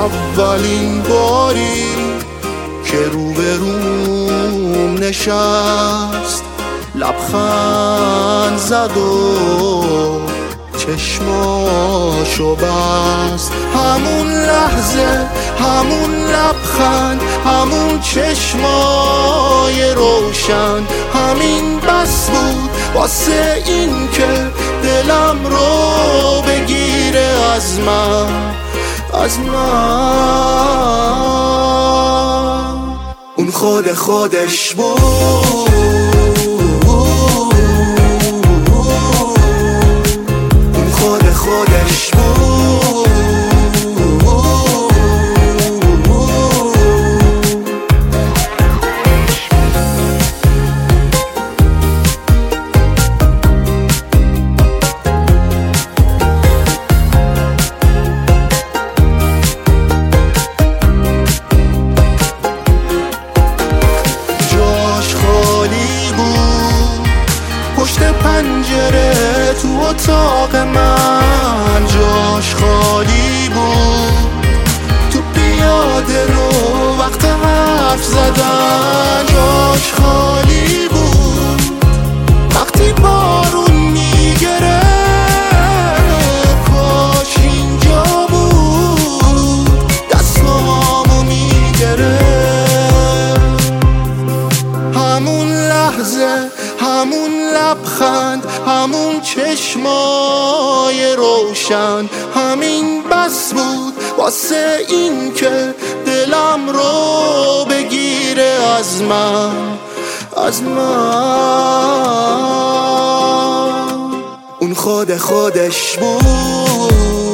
اولین باری که روبروم نشست، لبخند زد و چشماشو بست. همون لحظه، همون لبخند، همون چشمای روشن، همین بس بود واسه این که دلم رو بگیره از من. اون خودش بود، اون خودش بود. پشت پنجره تو اتاق من جاش خالی بود، تو پیاده رو وقت حرف زدن جاش خالی بود. وقتی بارون میگره کاش اینجا بود، دستامو میگره. همون لحظه، همون لبخند، همون چشمای روشن، همین بس بود واسه این که دلم رو بگیره از من. اون خودش بود.